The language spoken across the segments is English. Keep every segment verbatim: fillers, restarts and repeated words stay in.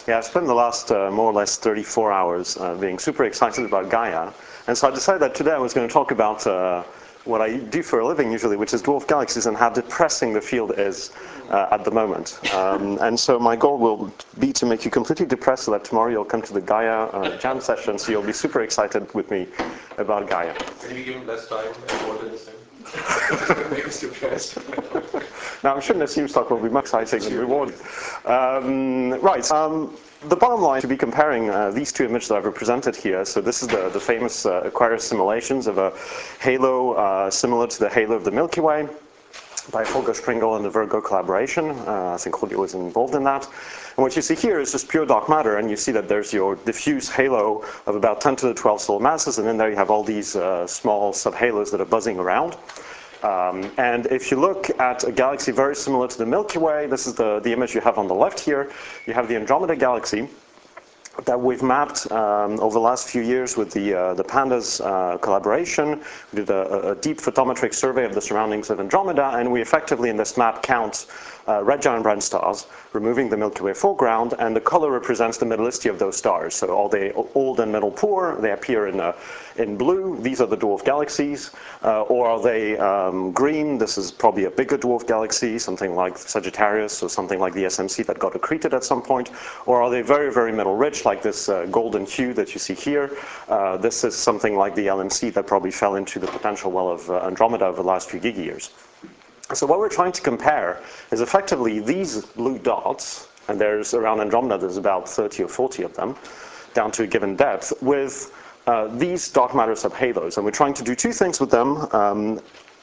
Yeah, I've spent the last uh, more or less thirty-four hours uh, being super excited about Gaia. And so I decided that today I was going to talk about uh, what I do for a living usually, which is dwarf galaxies and how depressing the field is uh, at the moment. Um, and so my goal will be to make you completely depressed so that tomorrow you'll come to the Gaia uh, jam session, so you'll be super excited with me about Gaia. Can you give him less time and more this time? Make us depressed. Now, I'm sure Nassim talk will be much exciting and rewarding. Um, right. Um, the bottom line to be comparing uh, these two images that I've represented here. So this is the, the famous uh, Aquarius simulations of a halo uh, similar to the halo of the Milky Way by Holger Springel and the Virgo collaboration. Uh, I think Julio was involved in that. And what you see here is just pure dark matter, and you see that there's your diffuse halo of about ten to the twelve solar masses, and then there you have all these uh, small subhalos that are buzzing around. Um, and if you look at a galaxy very similar to the Milky Way, this is the, the image you have on the left here. You have the Andromeda Galaxy that we've mapped um, over the last few years with the, uh, the PANDAS uh, collaboration. We did a, a deep photometric survey of the surroundings of Andromeda, and we effectively in this map count uh, red giant branch stars, removing the Milky Way foreground, and the color represents the metallicity of those stars. So all the old and middle poor, they appear in, uh, in blue. These are the dwarf galaxies. Uh, or are they um, green? This is probably a bigger dwarf galaxy, something like Sagittarius or something like the S M C that got accreted at some point. Or are they very, very metal rich, like this uh, golden hue that you see here? Uh, this is something like the L M C that probably fell into the potential well of uh, Andromeda over the last few gig years. So what we're trying to compare is effectively these blue dots, and there's around Andromeda, there's about thirty or forty of them, down to a given depth, with uh, these dark matter subhalos. And we're trying to do two things with them. Um,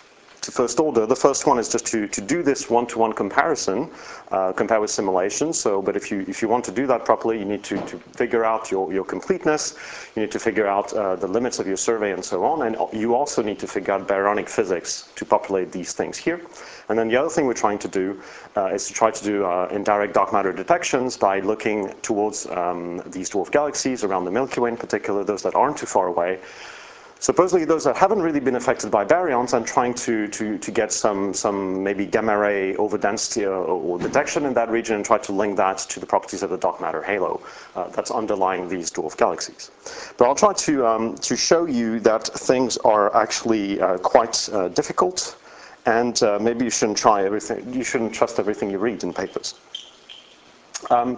to first order. The first one is just to, to do this one-to-one comparison, uh, compare with simulations. So, but if you if you want to do that properly, you need to, to figure out your, your completeness, you need to figure out uh, the limits of your survey and so on, and you also need to figure out baryonic physics to populate these things here. And then the other thing we're trying to do uh, is to try to do uh, indirect dark matter detections by looking towards um, these dwarf galaxies around the Milky Way in particular, those that aren't too far away. Supposedly those that haven't really been affected by baryons, and trying to, to, to get some, some maybe gamma ray overdensity or, or detection in that region and try to link that to the properties of the dark matter halo uh, that's underlying these dwarf galaxies. But I'll try to, um, to show you that things are actually uh, quite uh, difficult, and uh, maybe you shouldn't try everything, you shouldn't trust everything you read in papers. Um,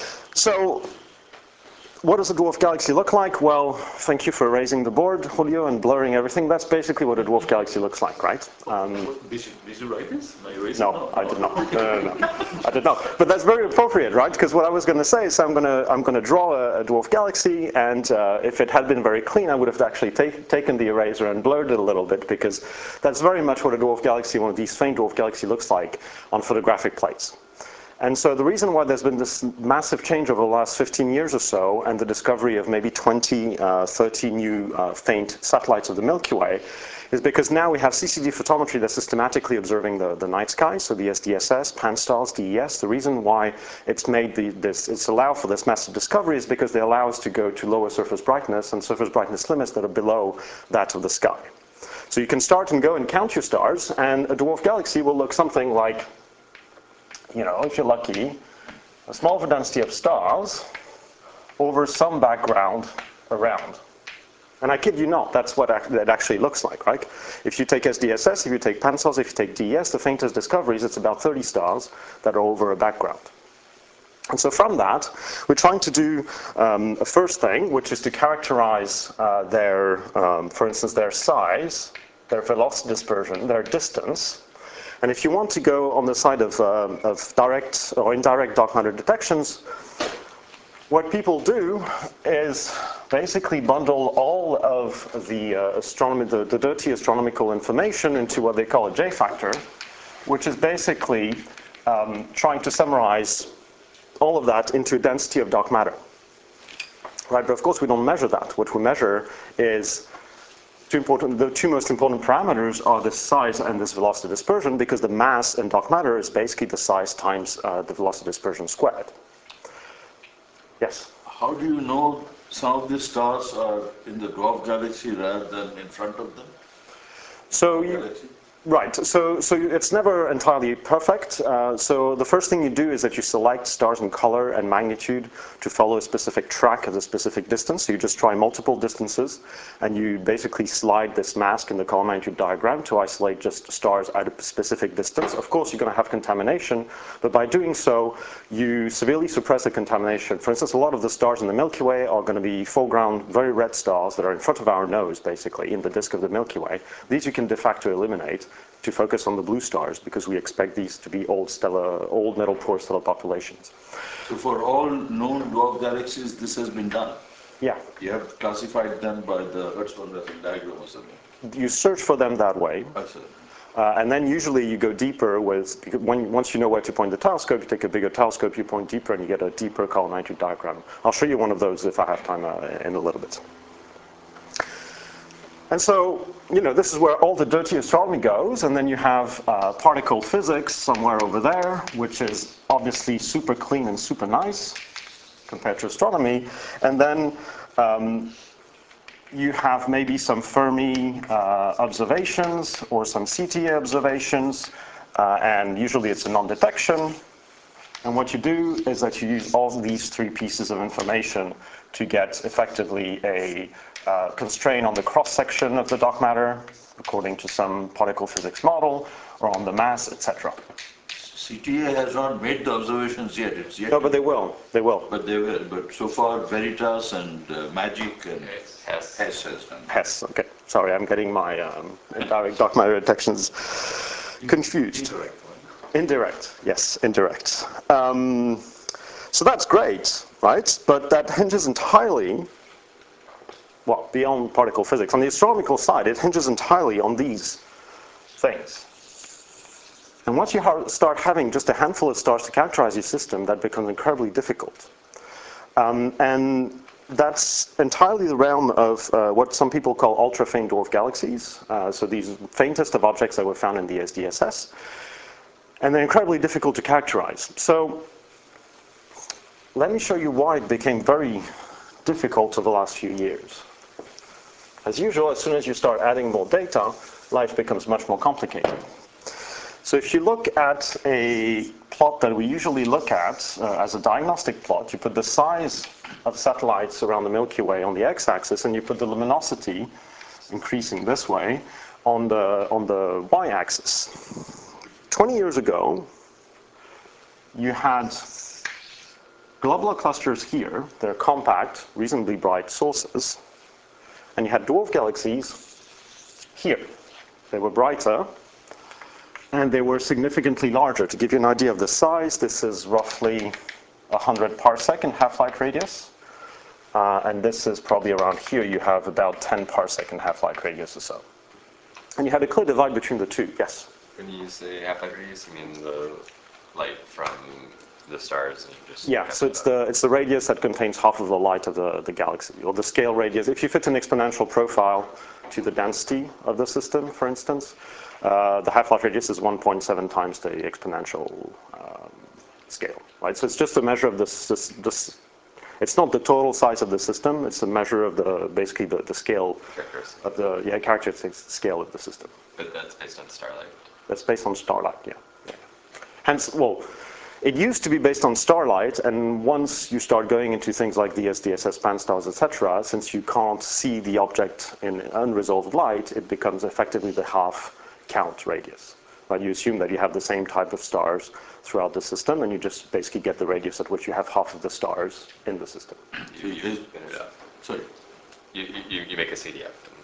so, what does a dwarf galaxy look like? Well, thank you for raising the board, Julio, and blurring everything. That's basically what a dwarf galaxy looks like, right? Um, did, you, did you write this? No, you no, no, I did not. No, no, no. I did not. But that's very appropriate, right? Because what I was going to say is I'm going to I'm going to draw a, a dwarf galaxy, and uh, if it had been very clean, I would have actually take, taken the eraser and blurred it a little bit, because that's very much what a dwarf galaxy, one of these faint dwarf galaxy, looks like on photographic plates. And so the reason why there's been this massive change over the last fifteen years or so, and the discovery of maybe twenty, uh, thirty new uh, faint satellites of the Milky Way, is because now we have C C D photometry that's systematically observing the, the night sky, so the S D S S, Pan-STARRS, D E S. The reason why it's made the, this, it's allowed for this massive discovery is because they allow us to go to lower surface brightness and surface brightness limits that are below that of the sky. So you can start and go and count your stars, and a dwarf galaxy will look something like, you know, if you're lucky, a small density of stars over some background around. And I kid you not, that's what that actually looks like, right? If you take S D S S, if you take Pan-STARRS, if you take D E S, the faintest discoveries, it's about thirty stars that are over a background. And so from that, we're trying to do um, a first thing, which is to characterize uh, their, um, for instance, their size, their velocity dispersion, their distance. And if you want to go on the side of, uh, of direct or indirect dark matter detections, what people do is basically bundle all of the, uh, astronomy, the, the dirty astronomical information into what they call a J factor, which is basically um, trying to summarize all of that into a density of dark matter. Right? But of course we don't measure that. What we measure is Two important, the two most important parameters are this size and this velocity dispersion, because the mass in dark matter is basically the size times uh, the velocity dispersion squared. Yes? How do you know some of these stars are in the dwarf galaxy rather than in front of them? So you, Right, so, so it's never entirely perfect. Uh, so the first thing you do is that you select stars in color and magnitude to follow a specific track at a specific distance. So you just try multiple distances, and you basically slide this mask in the color magnitude diagram to isolate just stars at a specific distance. Of course, you're going to have contamination, but by doing so, you severely suppress the contamination. For instance, a lot of the stars in the Milky Way are going to be foreground, very red stars that are in front of our nose, basically, in the disk of the Milky Way. These you can de facto eliminate to focus on the blue stars, because we expect these to be old stellar, old metal poor stellar populations. So for all known dwarf galaxies, this has been done? Yeah. You have classified them by the Hertzsprung-Russell diagram or something? You search for them that way. I see. Uh, and then usually you go deeper with, because when, once you know where to point the telescope, you take a bigger telescope, you point deeper, and you get a deeper color magnitude diagram. I'll show you one of those if I have time uh, in a little bit. And so, you know, this is where all the dirty astronomy goes, and then you have uh, particle physics somewhere over there, which is obviously super clean and super nice compared to astronomy. And then um, you have maybe some Fermi uh, observations or some C T A observations, uh, and usually it's a non-detection. And what you do is that you use all these three pieces of information to get effectively a uh, constraint on the cross-section of the dark matter, according to some particle physics model, or on the mass, et cetera. C T A has not made the observations yet. It's yet No, but they will. They will. But they will. But so far, Veritas and uh, Magic and Hess. Hess has done. Hess. Okay. Sorry, I'm getting my um, indirect dark matter detections confused. Indirect one. Indirect. Yes, indirect. Um, so that's great, right? But that hinges entirely, well, beyond particle physics. On the astronomical side, it hinges entirely on these things. And once you ha- start having just a handful of stars to characterize your system, that becomes incredibly difficult. Um, and that's entirely the realm of uh, what some people call ultra-faint dwarf galaxies. Uh, so these faintest of objects that were found in the S D S S. And they're incredibly difficult to characterize. So let me show you why it became very difficult over the last few years. As usual, as soon as you start adding more data, life becomes much more complicated. So if you look at a plot that we usually look at uh, as a diagnostic plot, you put the size of satellites around the Milky Way on the x-axis, and you put the luminosity, increasing this way, on the, on the y-axis. twenty years ago, you had globular clusters here. They're compact, reasonably bright sources. And you had dwarf galaxies here. They were brighter, and they were significantly larger. To give you an idea of the size, this is roughly one hundred parsec in half-light radius. Uh, and this is probably around here, you have about ten parsec in half-light radius or so. And you had a clear divide between the two. Yes? When you say half-light radius, you mean the light from the stars and just... Yeah, so it's the, it's the radius that contains half of the light of the, the galaxy, or the scale radius. If you fit an exponential profile to the density of the system, for instance, uh, the half-life radius is one point seven times the exponential um, scale, right? So it's just a measure of this, this, this, it's not the total size of the system, it's a measure of the, basically the, the scale of the, yeah, characteristic scale of the system. But that's based on starlight. That's based on starlight, yeah. yeah. Hence, well, it used to be based on starlight, and once you start going into things like the S D S S pan-stars, et cetera, since you can't see the object in unresolved light, it becomes effectively the half count radius. Right? You assume that you have the same type of stars throughout the system, and you just basically get the radius at which you have half of the stars in the system. You, you, you, yeah. Sorry. You, you, you make a C D F.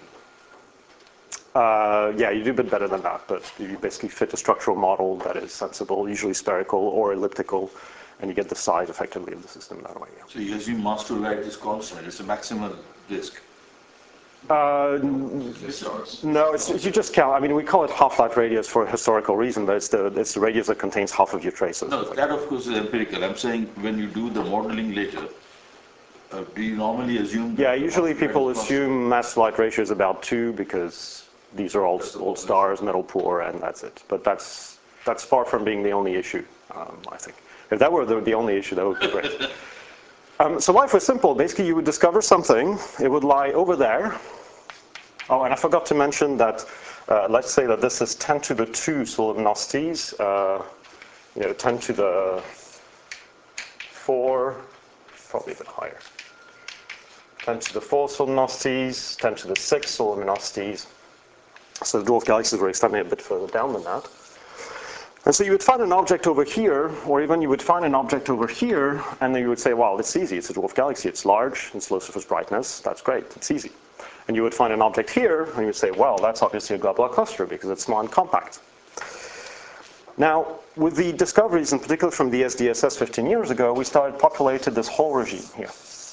Uh, yeah, you do a bit better than that, but you basically fit a structural model that is sensible, usually spherical or elliptical, and you get the size effectively of the system that way. Yeah. So you assume mass to light is constant. It's a maximal disk. Uh, no, it's, you just count. I mean, we call it half-light radius for a historical reason, but it's the, it's the radius that contains half of your traces. No, that of course is empirical. I'm saying when you do the modeling later, uh, do you normally assume? Yeah, usually people assume mass-to-light ratio is about two because these are all old stars, metal poor, and that's it. But that's that's far from being the only issue, um, I think. If that were the, the only issue, that would be great. um, so life was simple. Basically, you would discover something. It would lie over there. Oh, and I forgot to mention that uh, let's say that this is ten to the two solar velocities, uh, you know, ten to the four, probably a bit higher. ten to the four solar velocities, ten to the six solar velocities. So the dwarf galaxies were extending a bit further down than that. And so you would find an object over here, or even you would find an object over here, and then you would say, well, it's easy, it's a dwarf galaxy, it's large, it's low surface brightness, that's great, it's easy. And you would find an object here, and you would say, well, that's obviously a globular cluster because it's small and compact. Now, with the discoveries, in particular from the S D S S fifteen years ago, we started populated this whole regime here.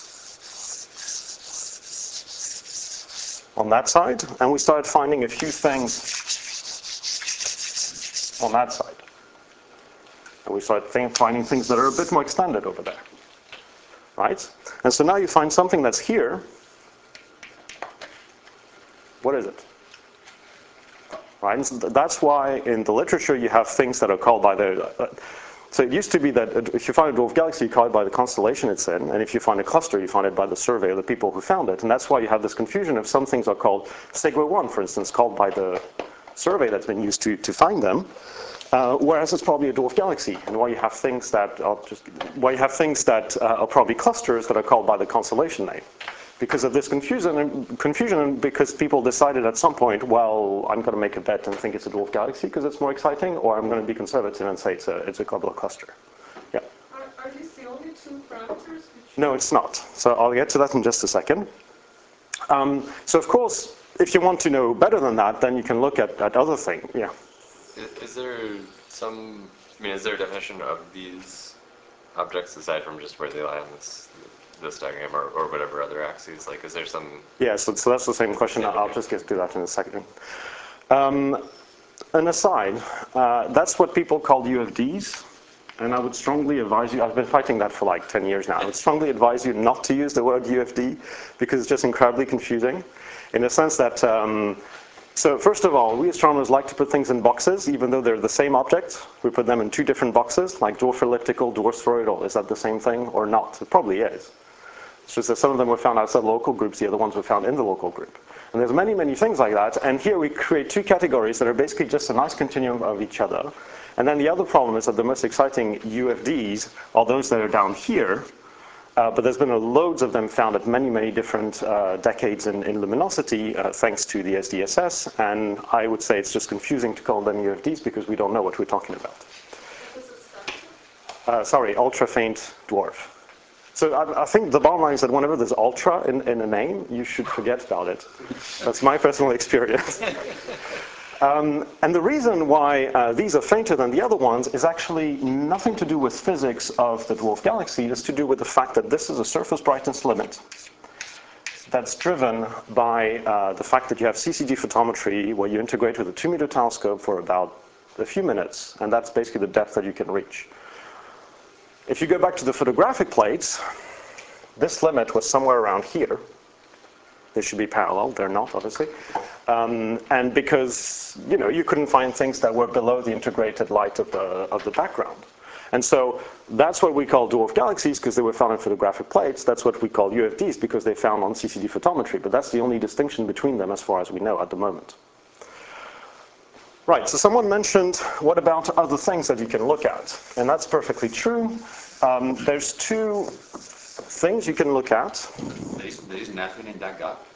On that side, and we started finding a few things on that side. And we started th finding things that are a bit more extended over there. Right? And so now you find something that's here. What is it? Right? And so that's why in the literature you have things that are called by the... Uh, so it used to be that if you find a dwarf galaxy, you call it by the constellation it's in, and if you find a cluster, you find it by the survey of the people who found it. And that's why you have this confusion of some things are called Segre one, for instance, called by the survey that's been used to, to find them, uh, whereas it's probably a dwarf galaxy. And why you have things that are just, why you have things that uh, are probably clusters that are called by the constellation name. Because of this confusion, and confusion, and because people decided at some point, well, I'm going to make a bet and think it's a dwarf galaxy because it's more exciting, or I'm going to be conservative and say it's a, it's a globular cluster. Yeah. Are, are these the only two parameters? Which No, it's not. So I'll get to that in just a second. Um, so of course, if you want to know better than that, then you can look at, at other things. Yeah. Is, is there some, I mean, is there a definition of these objects aside from just where they lie on this this diagram or, or whatever other axes? Like, is there some... Yeah, so, so that's the same question. Yeah, I'll okay. just get to that in a second. Um, an aside, uh, that's what people call U F Ds. And I would strongly advise you, I've been fighting that for like ten years now, I would strongly advise you not to use the word U F D because it's just incredibly confusing in the sense that, um, so first of all, we astronomers like to put things in boxes even though they're the same object. We put them in two different boxes, like dwarf elliptical, dwarf spheroidal. Is that the same thing or not? It probably is. It's just that some of them were found outside local groups, the other ones were found in the local group. And there's many, many things like that. And here we create two categories that are basically just a nice continuum of each other. And then the other problem is that the most exciting U F Ds are those that are down here. Uh, but there's been a loads of them found at many, many different uh, decades in, in luminosity, uh, thanks to the S D S S. And I would say it's just confusing to call them U F Ds because we don't know what we're talking about. what does it stand for? Uh, sorry, ultra faint dwarf. So I, I think the bottom line is that whenever there's ultra in, in a name, you should forget about it. That's my personal experience. Um, and the reason why uh, these are fainter than the other ones is actually nothing to do with physics of the dwarf galaxy. It's to do with the fact that this is a surface brightness limit that's driven by uh, the fact that you have C C D photometry where you integrate with a two meter telescope for about a few minutes, and that's basically the depth that you can reach. If you go back to the photographic plates, this limit was somewhere around here. They should be parallel, they're not, obviously. Um, and because, you know, you couldn't find things that were below the integrated light of the, of the background. And so that's what we call dwarf galaxies because they were found in photographic plates. That's what we call U F Ds because they found on C C D photometry. But that's the only distinction between them as far as we know at the moment. Right, so someone mentioned, what about other things that you can look at? And that's perfectly true. Um, there's two things you can look at. There is, there is nothing in that gap.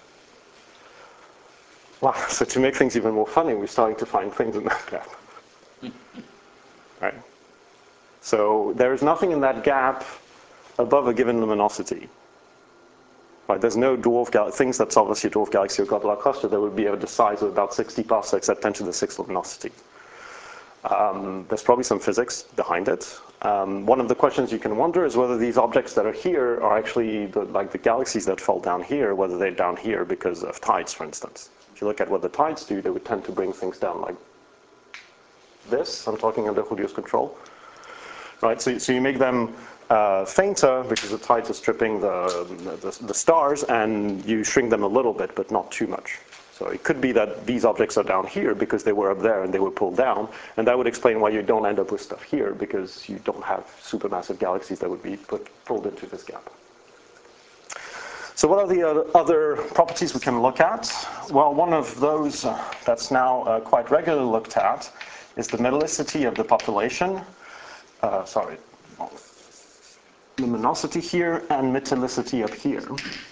Wow, so to make things even more funny, we're starting to find things in that gap. Right? So there is nothing in that gap above a given luminosity. Right? There's no dwarf galaxy, things that's obviously a dwarf galaxy or globular cluster that would be of the size of about sixty parsecs at ten to the sixth luminosity. Um, there's probably some physics behind it. Um, one of the questions you can wonder is whether these objects that are here are actually the, like the galaxies that fall down here, whether they're down here because of tides, for instance. If you look at what the tides do, they would tend to bring things down like this. I'm talking under Julio's control. Right, so, so you make them uh, fainter because the tides are stripping the, the, the stars, and you shrink them a little bit, but not too much. So it could be that these objects are down here because they were up there and they were pulled down, and that would explain why you don't end up with stuff here because you don't have supermassive galaxies that would be put, pulled into this gap. So what are the other properties we can look at? Well, one of those uh, that's now uh, quite regularly looked at is the metallicity of the population. Uh, sorry, luminosity here and metallicity up here.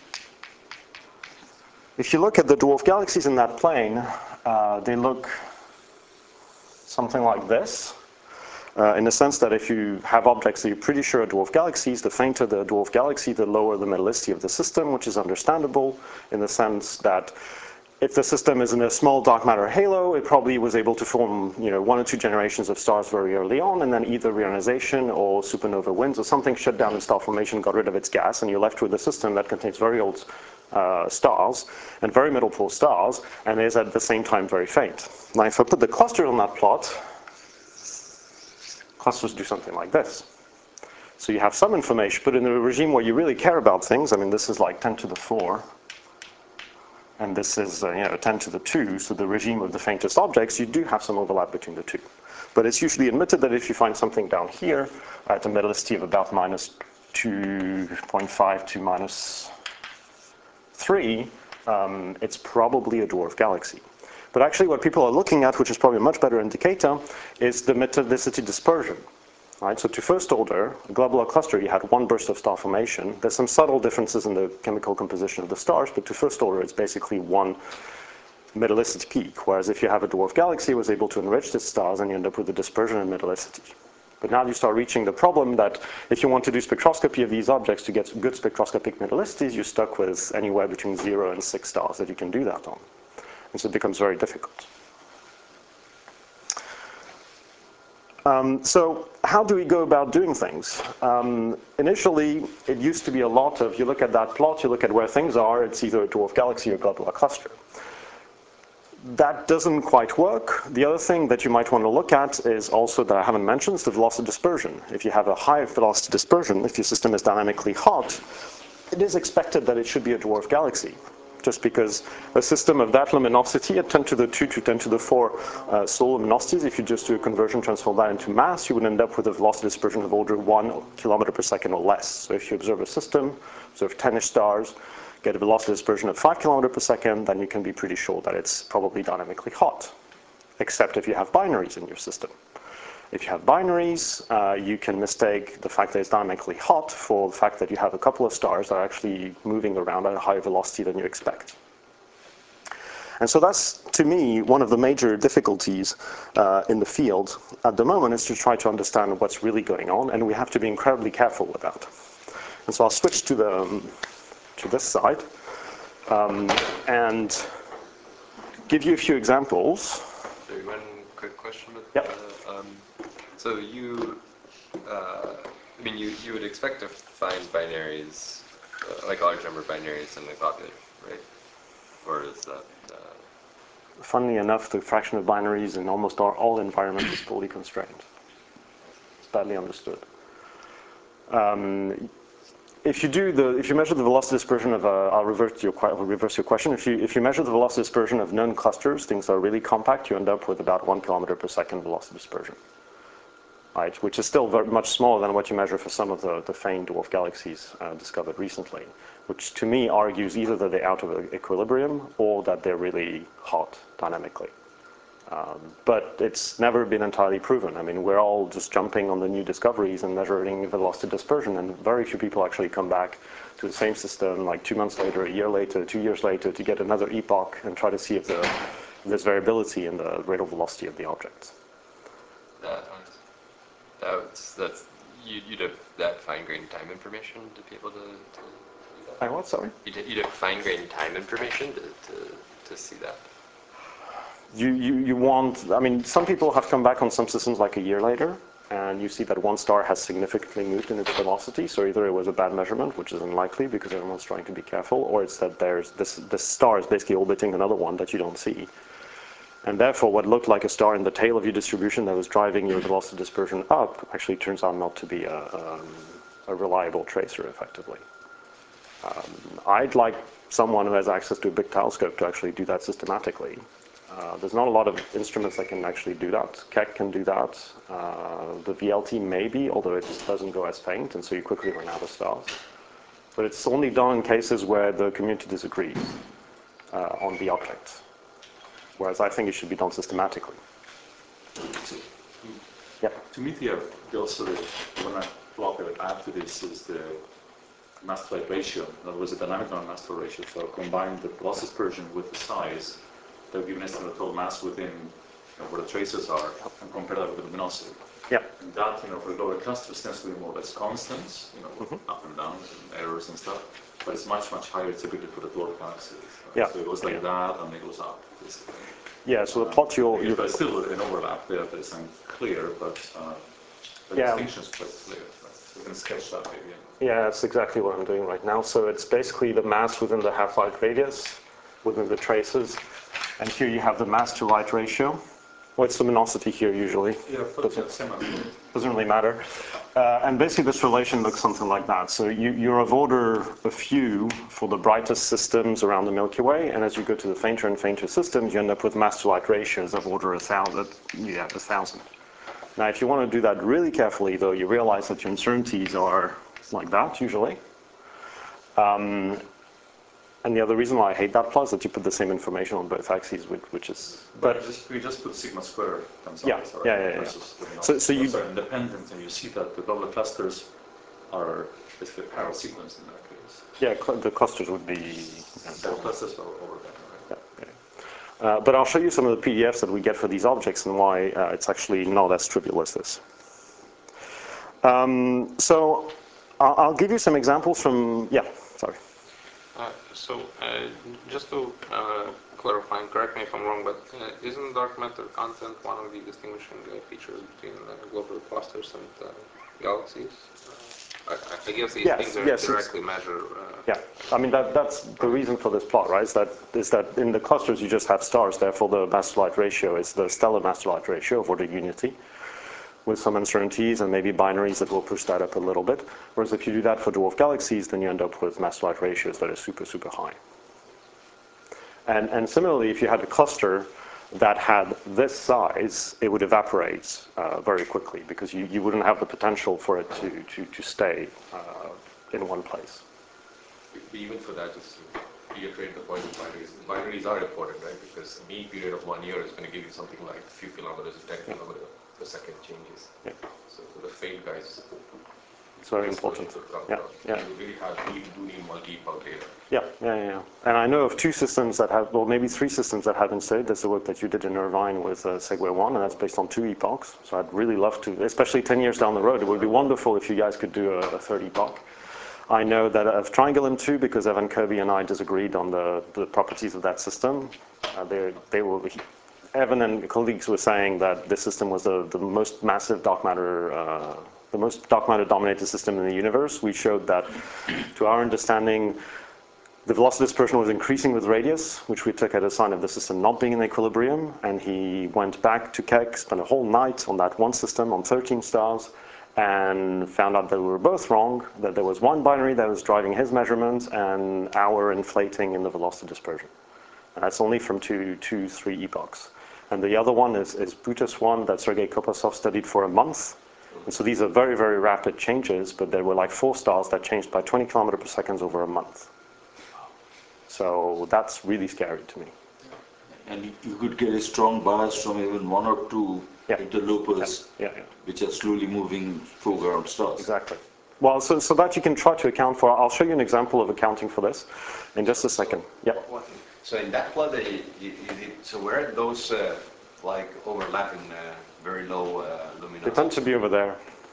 If you look at the dwarf galaxies in that plane, uh, they look something like this. Uh, in the sense that if you have objects that you're pretty sure are dwarf galaxies, the fainter the dwarf galaxy, the lower the metallicity of the system, which is understandable in the sense that if the system is in a small dark matter halo, it probably was able to form, you know, one or two generations of stars very early on, and then either reionization or supernova winds or something shut down the star formation, got rid of its gas, and you're left with a system that contains very old uh, stars and very middle pole stars, and is at the same time very faint. Now, if I put the cluster on that plot, clusters do something like this. So you have some information, but in a regime where you really care about things, I mean, this is like ten to the four, and this is uh, you know, ten to the two, so the regime of the faintest objects, you do have some overlap between the two. But it's usually admitted that if you find something down here at a metallicity of about minus two point five to minus three, um, it's probably a dwarf galaxy. But actually what people are looking at, which is probably a much better indicator, is the metallicity dispersion. Right? So to first order, a globular cluster, you had one burst of star formation. There's some subtle differences in the chemical composition of the stars, but to first order, it's basically one metallicity peak, whereas if you have a dwarf galaxy, it was able to enrich the stars, and you end up with the dispersion in metallicity. But now you start reaching the problem that if you want to do spectroscopy of these objects to get good spectroscopic metallicities, you're stuck with anywhere between zero and six stars that you can do that on. And so it becomes very difficult. Um, so how do we go about doing things? Um, initially, it used to be a lot of, you look at that plot, you look at where things are, it's either a dwarf galaxy or globular cluster. That doesn't quite work. The other thing that you might want to look at is also that I haven't mentioned is the velocity dispersion. If you have a high velocity dispersion, if your system is dynamically hot, it is expected that it should be a dwarf galaxy. Just because a system of that luminosity at ten to the two to ten to the four uh, solar luminosities, if you just do a conversion, transform that into mass, you would end up with a velocity dispersion of order one kilometer per second or less. So if you observe a system, observe ten-ish stars, get a velocity dispersion of five kilometer per second, then you can be pretty sure that it's probably dynamically hot, except if you have binaries in your system. If you have binaries, uh, you can mistake the fact that it's dynamically hot for the fact that you have a couple of stars that are actually moving around at a higher velocity than you expect. And so that's, to me, one of the major difficulties uh, in the field at the moment is to try to understand what's really going on, and we have to be incredibly careful with that. And so I'll switch to, the, um, to this side um, and give you a few examples. Sorry, one quick question. With Yep. the, um, so you, uh, I mean, you, you would expect to find binaries, uh, like a large number of binaries in the population, right? Or is that? Uh... Funnily enough, the fraction of binaries in almost all, all environments is poorly constrained. It's badly understood. Um, If you do the, if you measure the velocity dispersion of, uh, I'll reverse your, I'll reverse your question. If you, if you measure the velocity dispersion of known clusters, things that are really compact, you end up with about one kilometer per second velocity dispersion, right? Which is still very much smaller than what you measure for some of the, the faint dwarf galaxies uh, discovered recently, which to me argues either that they're out of equilibrium or that they're really hot dynamically. Um, but it's never been entirely proven. I mean, we're all just jumping on the new discoveries and measuring velocity dispersion, and very few people actually come back to the same system like two months later, a year later, two years later to get another epoch and try to see if, the, if there's variability in the rate of velocity of the objects. That, that's, that's, you, you'd have that fine-grained time information to be able to, to do that? I what, sorry? You'd, you'd have fine-grained time information to, to, to see that? You, you, you want, I mean, some people have come back on some systems like a year later, and you see that one star has significantly moved in its velocity, so either it was a bad measurement, which is unlikely because everyone's trying to be careful, or it's that there's this, this star is basically orbiting another one that you don't see. And therefore, what looked like a star in the tail of your distribution that was driving your velocity dispersion up actually turns out not to be a, um, a reliable tracer, effectively. Um, I'd like someone who has access to a big telescope to actually do that systematically. Uh, there's not a lot of instruments that can actually do that. Keck can do that. Uh, the V L T maybe, although it just doesn't go as faint, and so you quickly run out of stars. But it's only done in cases where the community disagrees uh, on the object. Whereas I think it should be done systematically. Yeah. To me, the, the also the one I block that I add to this is the mass to light ratio. In other words, the dynamic non-mass flow ratio. So combine the loss dispersion with the size, that will give an estimate of total mass within, you know, where the traces are, and compare that with the luminosity. Yeah. And that, you know, for the lower clusters tends to be more or less constant, you know, Mm-hmm. up and down and errors and stuff. But it's much, much higher typically for the dwarf galaxies. Right? Yeah. So it goes like yeah. that, and it goes up, basically. Yeah, so the plot you'll... Um, there's still an overlap there that isn't clear, but uh, the Yeah. distinction is quite clear. We can sketch that maybe. Yeah, that's exactly what I'm doing right now. So it's basically the mass within the half-light radius, within the traces. And here you have the mass to light ratio. What's the luminosity here usually? Yeah, Doesn't, same as doesn't really matter. Uh, and basically this relation looks something like that. So you, you're of order a few for the brightest systems around the Milky Way, and as you go to the fainter and fainter systems, you end up with mass to light ratios of order a thousand. Yeah, a thousand. Now, if you want to do that really carefully, though, you realize that your uncertainties are like that, usually. Um, and the other reason why I hate that plot is that you put the same information on both axes, which, which is... But, But just, we just put sigma square times Yeah, alpha, right? yeah, yeah, yeah. Versus the So- so you- are independent, and you see that the global clusters are basically parallel sequence in that case. yeah, cl- the clusters would be... Yeah, The clusters are over there, right? yeah, yeah. Uh, but I'll show you some of the P D Fs that we get for these objects and why uh, it's actually not as trivial as this. Um, so I'll, I'll give you some examples from... Yeah, sorry. Uh, so, uh, just to uh, clarify, and correct me if I'm wrong, but uh, isn't dark matter content one of the distinguishing uh, features between uh, globular clusters and uh, galaxies? Uh, I, I guess these Yes, things are yes, it's- directly measured. Uh, Yeah, I mean, that, that's the reason for this plot, right? Is that, is that in the clusters you just have stars, therefore the mass to light ratio is the stellar mass to light ratio of order unity, with some uncertainties and maybe binaries that will push that up a little bit. Whereas if you do that for dwarf galaxies, then you end up with mass to light ratios that are super, super high. And, and similarly, if you had a cluster that had this size, it would evaporate uh, very quickly because you, you wouldn't have the potential for it to, to, to stay uh, in one place. But even for that, just to reiterate the point of binaries, binaries are important, right? Because a mean period of one year is going to give you something like a few kilometers or ten kilometers per second changes. Yeah. So for the faint guys, It's very important. Yeah, yeah. You really have, you do need multi-epoch data. Yeah, yeah, yeah, yeah. And I know of two systems that have, well, maybe three systems that have been studied. That's the work that you did in Irvine with uh, Segway one, and that's based on two epochs. So I'd really love to, especially ten years down the road, it would be wonderful if you guys could do a, a third epoch. I know that of Triangle M two, because Evan Kirby and I disagreed on the, the properties of that system. Uh, they, they were, he, Evan and colleagues were saying that this system was the, the most massive dark matter, uh, the most dark matter dominated system in the universe. We showed that, to our understanding, the velocity dispersion was increasing with radius, which we took as a sign of the system not being in equilibrium. And he went back to Keck, spent a whole night on that one system on thirteen stars, and found out that we were both wrong, that there was one binary that was driving his measurements and our inflating in the velocity dispersion. And that's only from two, two, three epochs. And the other one is, is Butas one that Sergei Kopasov studied for a month. And so these are very, very rapid changes, but there were like four stars that changed by twenty kilometers per second over a month. So that's really scary to me. And you- you could get a strong bias from even one or two Yeah. interlopers, Yeah, yeah. which are slowly moving foreground stars. Exactly. Well, so, so that you can try to account for. I'll show you an example of accounting for this in just a second. Yeah. So in that plot that you, you, you did, so where are those uh, like overlapping uh, very low uh, luminosity? They tend to be over there.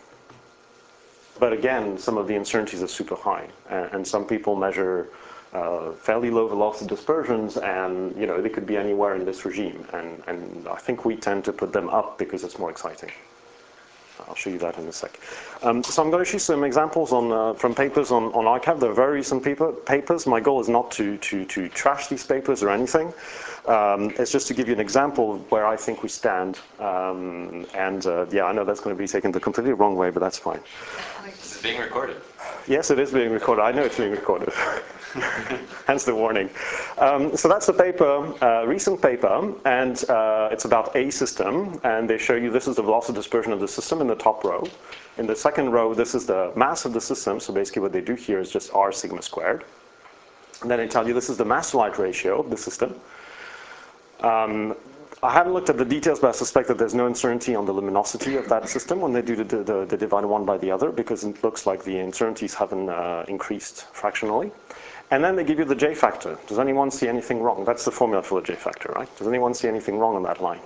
But again, some of the uncertainties are super high, and, and some people measure uh, fairly low velocity dispersions, and you know they could be anywhere in this regime. And, and I think we tend to put them up because it's more exciting. I'll show you that in a sec. Um, so I'm going to show you some examples on, uh, from papers on, on arXiv. They're very recent paper, papers. My goal is not to, to, to trash these papers or anything. Um, it's just to give you an example of where I think we stand. Um, and uh, yeah, I know that's going to be taken the completely wrong way, but that's fine. This is being recorded. Yes, it is being recorded. I know it's being recorded. Hence the warning. Um, so that's the paper, uh, recent paper, and uh, it's about a system, and they show you this is the velocity dispersion of the system in the top row. In the second row, this is the mass of the system, so basically what they do here is just r sigma squared. And then they tell you this is the mass to light ratio of the system. Um, I haven't looked at the details, but I suspect that there's no uncertainty on the luminosity of that system when they do the, the, the divide one by the other, because it looks like the uncertainties haven't uh, increased fractionally. And then they give you the J factor. Does anyone see anything wrong? That's the formula for the J factor, right? Does anyone see anything wrong on that line?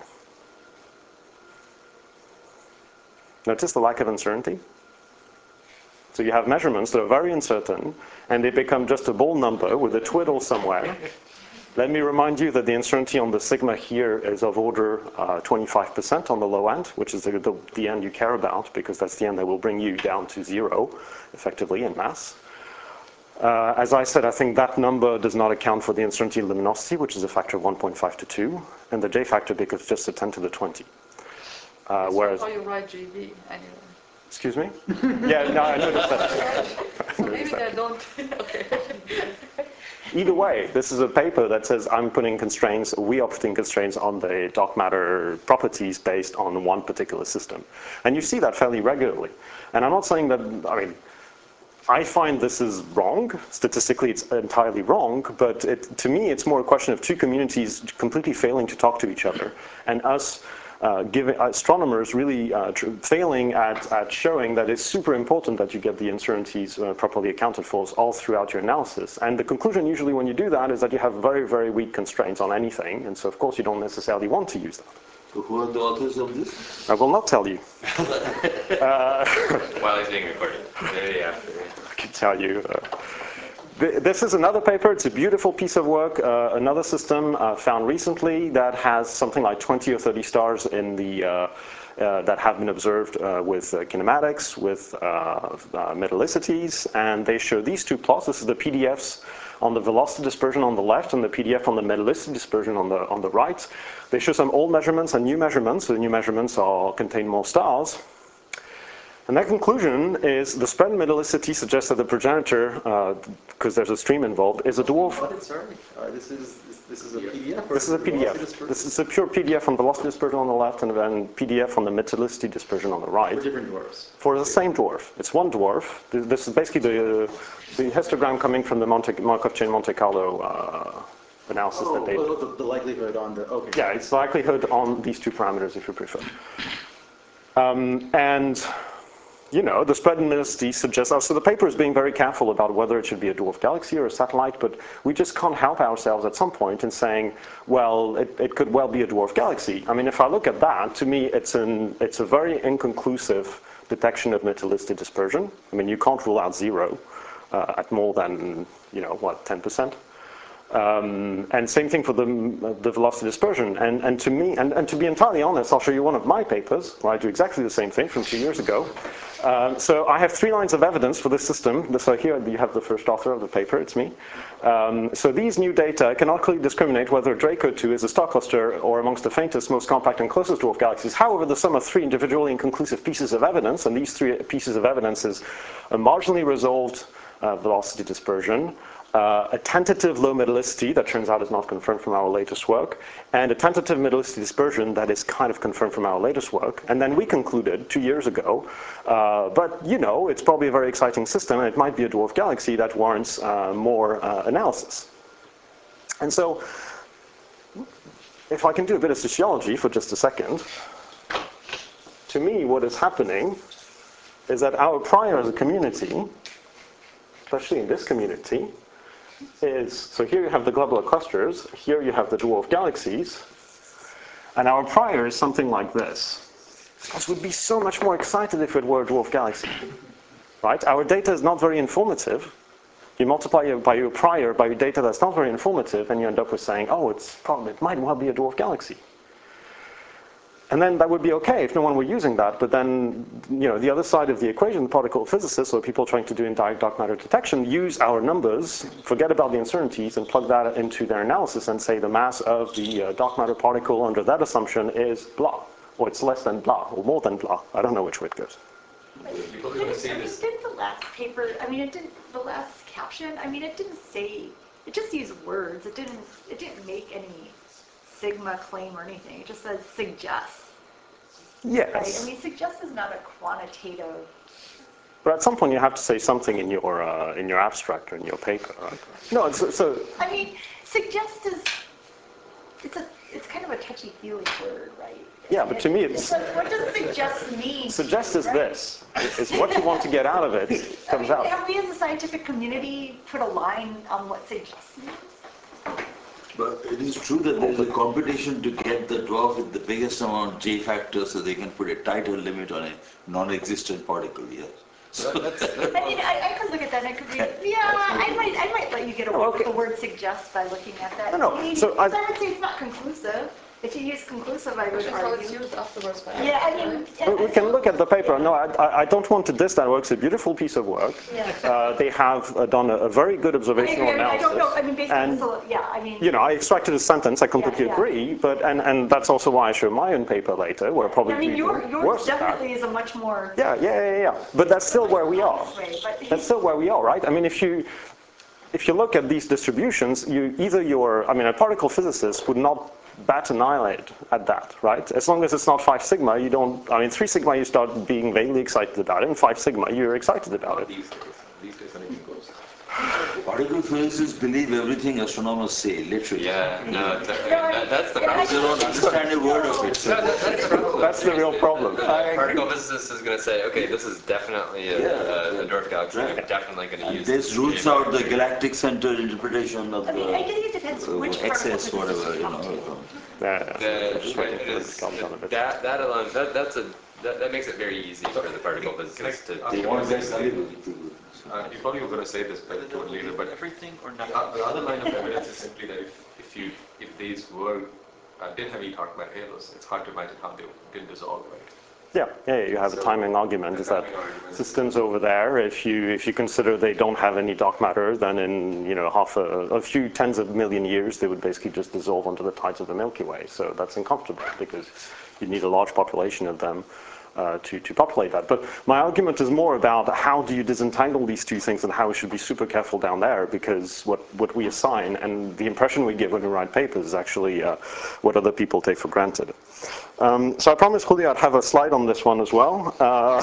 Notice the lack of uncertainty? So you have measurements that are very uncertain, and they become just a ball number with a twiddle somewhere. Let me remind you that the uncertainty on the sigma here is of order uh, twenty-five percent on the low end, which is the, the, the end you care about, because that's the end that will bring you down to zero, effectively, in mass. Uh, as I said, I think that number does not account for the uncertainty in luminosity, which is a factor of one point five to two, and the J factor because it's just a ten to the twenty. Uh, whereas, how you write G V anyway. Excuse me? Yeah, no, I noticed that. So maybe they don't. Okay. Either way, this is a paper that says I'm putting constraints, we are putting constraints on the dark matter properties based on one particular system. And you see that fairly regularly. And I'm not saying that, I mean, I find this is wrong. Statistically, it's entirely wrong, but it, to me, it's more a question of two communities completely failing to talk to each other, and us uh, giving astronomers really uh, failing at, at showing that it's super important that you get the uncertainties uh, properly accounted for all throughout your analysis. And the conclusion usually when you do that is that you have very, very weak constraints on anything, and so of course you don't necessarily want to use that. So who are the authors of this? I will not tell you. uh, While it's being recorded. Maybe after. I can tell you. Uh, th this is another paper. It's a beautiful piece of work. Uh, another system uh, found recently that has something like twenty or thirty stars in the uh, uh, that have been observed uh, with uh, kinematics, with uh, uh, metallicities, and they show these two plots. This is the P D Fs on the velocity dispersion on the left and the P D F on the metallicity dispersion on the on the right. They show some old measurements and new measurements. So the new measurements are contain more stars. And their conclusion is the spread in metallicity suggests that the progenitor, because uh, there's a stream involved, is a dwarf. What? Sorry, uh, this is this, this is a P D F. This is a P D F. This is a pure P D F on velocity dispersion on the left, and then P D F on the metallicity dispersion on the right. For different dwarfs. For the same dwarf. It's one dwarf. This is basically the the histogram coming from the Monte, Markov chain Monte Carlo uh, analysis oh, that they oh, did. the, the likelihood on the okay. Yeah, it's likelihood on these two parameters, if you prefer. Um, and. You know, the spread in metallicity suggests, oh, so the paper is being very careful about whether it should be a dwarf galaxy or a satellite, but we just can't help ourselves at some point in saying, well, it, it could well be a dwarf galaxy. I mean, if I look at that, to me, it's, an, it's a very inconclusive detection of metallicity dispersion. I mean, you can't rule out zero uh, at more than, you know, what, ten percent? Um, and same thing for the, the velocity dispersion. And, and to me, and, and to be entirely honest, I'll show you one of my papers where I do exactly the same thing from two years ago. Um, so I have three lines of evidence for this system. So here you have the first author of the paper, it's me. Um, so these new data cannot clearly discriminate whether Draco two is a star cluster or amongst the faintest, most compact and closest dwarf galaxies. However, the sum of three individually inconclusive pieces of evidence, and these three pieces of evidence is a marginally resolved uh, velocity dispersion, Uh, a tentative low metallicity that turns out is not confirmed from our latest work, and a tentative metallicity dispersion that is kind of confirmed from our latest work. And then we concluded two years ago, uh, but you know, it's probably a very exciting system, and it might be a dwarf galaxy that warrants uh, more uh, analysis. And so, if I can do a bit of sociology for just a second, to me what is happening is that our prior as a community, especially in this community, is, so here you have the globular clusters, here you have the dwarf galaxies, and our prior is something like this. Because we'd be so much more excited if it were a dwarf galaxy, right? Our data is not very informative. You multiply it by your prior by your data that's not very informative, and you end up with saying, oh, it's probably, it might well be a dwarf galaxy. And then that would be okay if no one were using that, but then, you know, the other side of the equation, the particle physicists or people trying to do indirect dark matter detection use our numbers, forget about the uncertainties, and plug that into their analysis and say the mass of the uh, dark matter particle under that assumption is blah, or it's less than blah, or more than blah. I don't know which way it goes. You're probably going to see this. Can you last paper, I mean, it didn't, the last caption, I mean, it didn't say, it just used words. It didn't, it didn't make any sigma claim or anything. It just says suggest. Yes. Right? I mean, suggest is not a quantitative. But at some point you have to say something in your uh, in your abstract or in your paper, right? No, it's, so. I mean, suggest is it's a it's kind of a touchy-feely word, right? Yeah, but to me it's. it's like, what does suggest mean? Suggest is right? this. It's what you want to get out of it comes I mean, out. have we as a scientific community put a line on what suggest means? But it is true that there is a competition to get the dwarf with the biggest amount of J factors so they can put a tighter limit on a non-existent particle, yes. So That's, that's, I mean, I, I could look at that and I could read, yeah, I might, I might let you get away Oh, okay. with the word suggest by looking at that. No, no, I mean, so because I- I would say it's not conclusive. If you use conclusive, I would Which is how it's argue. used afterwards by Yeah, I mean. We we can look at the paper. No, I, I I don't want to diss that work. It's a beautiful piece of work. Yeah. Uh, they have uh, done a, a very good I observational agree, I mean, I analysis. don't know, I mean, based on and, the, sylla- yeah, I mean. you know, I extracted a sentence. I completely yeah. agree. But and, and that's also why I show my own paper later, where probably I mean, we your, do yours worse at that. definitely is a much more. Yeah, yeah, yeah, yeah. But that's still where we are. Way, but- That's still where we are, right? I mean, if you if you look at these distributions, you either you're, I mean, a particle physicist would not bat an eyelid at that, right? As long as it's not five sigma, you don't. I mean, three sigma, you start being vaguely excited about it, and five sigma, you're excited about not it. these days. These days anything goes. particle physicists believe everything astronomers say, literally. Yeah, no, it's, No, I- that, that's the yeah, I problem. They don't understand a word of it. So No, that, that's the problem. That's the real problem. The particle physicist is going to say, okay, this is definitely a, Yeah, a, a dwarf galaxy. right. We're definitely going to And use this roots J out the factor. galactic center interpretation of I mean, I the think it depends uh, which particle excess, physicist whatever, you you talk to. know. Yeah, The, just waiting it for it is, to calm down a bit. that, that alone, that, that's a, that, that makes it very easy for the particle Can I physicist to, ask They you want one that thing? gullible to Uh, you probably were going to say this but to it later, but Everything or the, nothing? uh, the other line of evidence is simply that if, if you if these were uh, didn't have any dark matter halos, it's hard to imagine how they didn't dissolve, right? Yeah, yeah, yeah, you have a So, timing argument. the Is that timing argument. systems over there, if you if you consider they don't have any dark matter, then in you know half a, a few tens of million years, they would basically just dissolve onto the tides of the Milky Way. So that's uncomfortable because you need a large population of them uh, to to populate that. But my argument is more about how do you disentangle these two things and how we should be super careful down there, because what what we assign and the impression we give when we write papers is actually uh, what other people take for granted. Um, so I promised Julio I'd have a slide on this one as well. Uh,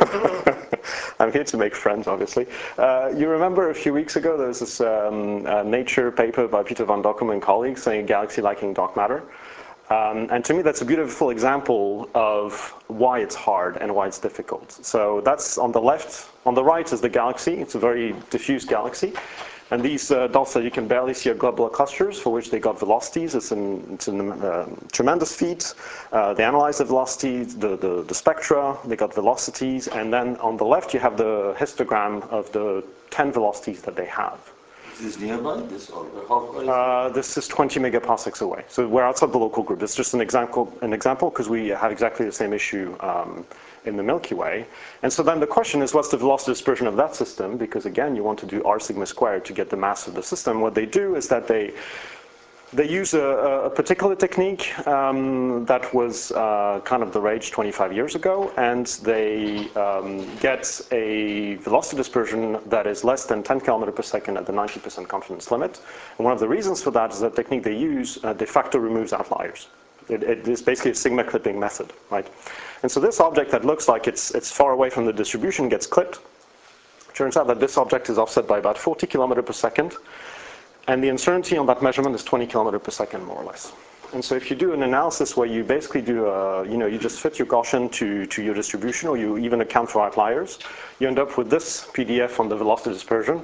I'm here to make friends, obviously. Uh, you remember a few weeks ago there was this um, uh, Nature paper by Peter van Dokkum and colleagues saying a galaxy lacking dark matter. Um, and to me that's a beautiful example of why it's hard and why it's difficult. So that's on the left. On the right is the galaxy. It's a very diffuse galaxy. And these uh, dots that you can barely see are globular clusters for which they got velocities. It's, an, it's a uh, tremendous feat. Uh, they analyzed the velocity, the, the, the spectra, they got velocities, and then on the left you have the histogram of the ten velocities that they have. Is this nearby? This or how far is Uh, this is twenty megaparsecs away. So we're outside the local group. It's just an example, an example because we have exactly the same issue um, in the Milky Way. And so then the question is, what's the velocity dispersion of that system? Because again, you want to do r sigma squared to get the mass of the system. What they do is that they They use a, a particular technique um, that was uh, kind of the rage twenty-five years ago, and they um, get a velocity dispersion that is less than ten kilometers per second at the ninety percent confidence limit. And one of the reasons for that is that technique they use uh, de facto removes outliers. It, it is basically a sigma clipping method, right? And so this object that looks like it's, it's far away from the distribution gets clipped. Turns out that this object is offset by about forty kilometers per second. And the uncertainty on that measurement is twenty kilometers per second, more or less. And so if you do an analysis where you basically do, a, you know, you just fit your Gaussian to, to your distribution, or you even account for outliers, you end up with this P D F on the velocity dispersion,